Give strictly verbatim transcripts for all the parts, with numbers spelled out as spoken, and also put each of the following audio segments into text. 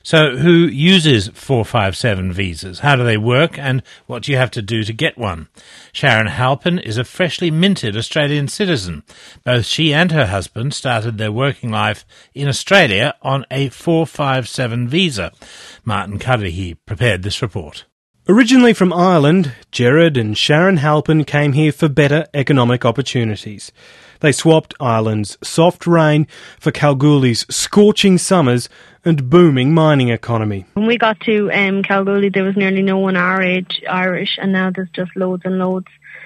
So who uses four five seven visas? How do they work and what do you have to do to get one? Sharon Halpin is a freshly minted Australian citizen. Both she and her husband started their working life in Australia on a four five seven visa. Martin Cudahy prepared this report. Originally from Ireland, Gerard and Sharon Halpin came here for better economic opportunities. They swapped Ireland's soft rain for Kalgoorlie's scorching summers and booming mining economy. When we got to um, Kalgoorlie, there was nearly no one our age Irish, and now there's just loads and loads.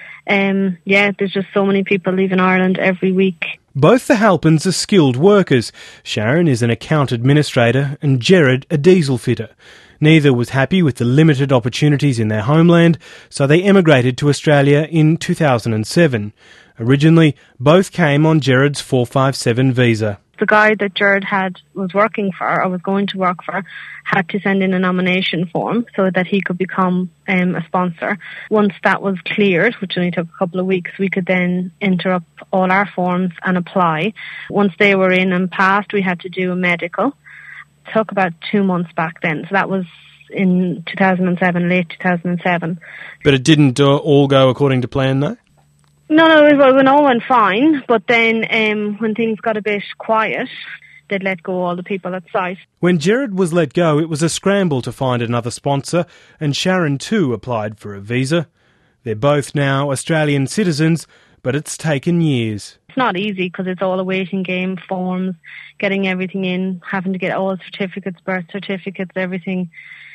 Um, yeah, there's just so many people leaving Ireland every week. Both the Halpins are skilled workers. Sharon is an account administrator and Gerard a diesel fitter. Neither was happy with the limited opportunities in their homeland, so they emigrated to Australia in two thousand seven. Originally, both came on Gerard's four five seven visa. The guy that Gerard had was working for, or was going to work for, had to send in a nomination form so that he could become um, a sponsor. Once that was cleared, which only took a couple of weeks, we could then enter up all our forms and apply. Once they were in and passed, we had to do a medical. It took about two months back then, so that was in two thousand seven, late two thousand seven. But it didn't uh, all go according to plan, though? No, no, it, it all went fine, but then um, when things got a bit quiet, they'd let go all the people at site. When Gerard was let go, it was a scramble to find another sponsor, and Sharon too applied for a visa. They're both now Australian citizens, but it's taken years. It's not easy because it's all a waiting game, forms, getting everything in, having to get all certificates, birth certificates, everything.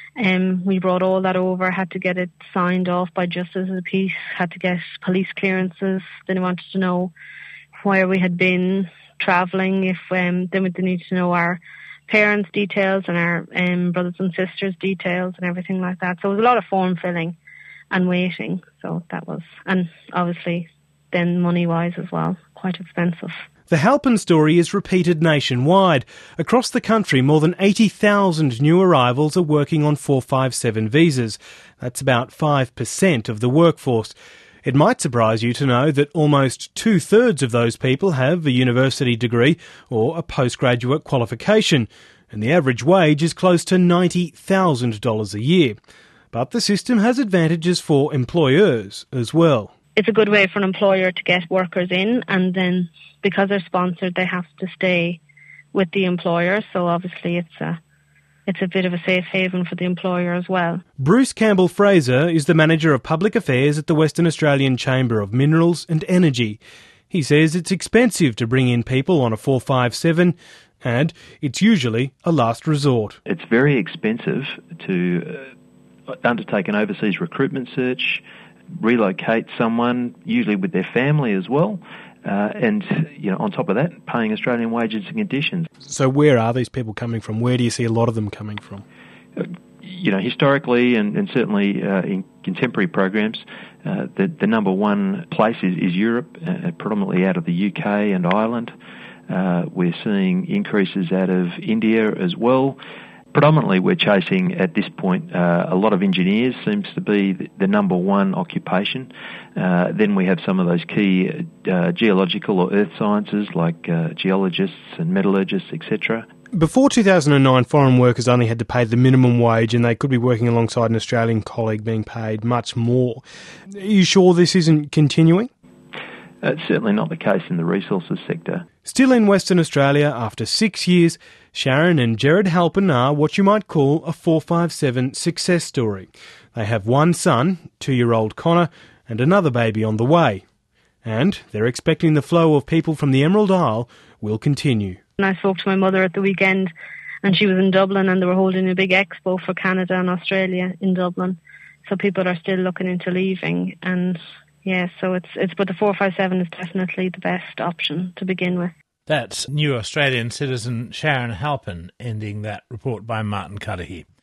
Um, we brought all that over, had to get it signed off by Justice of the Peace, had to get police clearances. Then they wanted to know where we had been travelling. If um, then they needed to know our parents' details and our um, brothers and sisters' details and everything like that. So it was a lot of form filling and waiting. So that was, and obviously then money-wise as well, quite expensive. The Halpin story is repeated nationwide. Across the country, more than eighty thousand new arrivals are working on four five seven visas. That's about five percent of the workforce. It might surprise you to know that almost two-thirds of those people have a university degree or a postgraduate qualification, and the average wage is close to ninety thousand dollars a year. But the system has advantages for employers as well. It's a good way for an employer to get workers in, and then because they're sponsored, they have to stay with the employer. So obviously it's a it's a bit of a safe haven for the employer as well. Bruce Campbell-Fraser is the Manager of Public Affairs at the Western Australian Chamber of Minerals and Energy. He says it's expensive to bring in people on a four five seven, and it's usually a last resort. It's very expensive to uh, undertake an overseas recruitment search, relocate someone, usually with their family as well, uh, and you know, on top of that, paying Australian wages and conditions. So where are these people coming from? Where do you see a lot of them coming from? Uh, you know, historically and, and certainly uh, in contemporary programs, uh, the, the number one place is, is Europe, uh, predominantly out of the U K and Ireland. Uh, we're seeing increases out of India as well. Predominantly, we're chasing, at this point, uh, a lot of engineers seems to be the, the number one occupation. Uh, then we have some of those key uh, geological or earth sciences like uh, geologists and metallurgists, et cetera. Before two thousand nine, foreign workers only had to pay the minimum wage and they could be working alongside an Australian colleague being paid much more. Are you sure this isn't continuing? Uh, it's certainly not the case in the resources sector. Still in Western Australia, after six years, Sharon and Gerard Halpin are what you might call a four five seven success story. They have one son, two-year-old Connor, and another baby on the way. And they're expecting the flow of people from the Emerald Isle will continue. And I spoke to my mother at the weekend, and she was in Dublin, and they were holding a big expo for Canada and Australia in Dublin. So people are still looking into leaving, and yeah, so it's it's but the four five seven is definitely the best option to begin with. That's new Australian citizen Sharon Halpin ending that report by Martin Cudahy.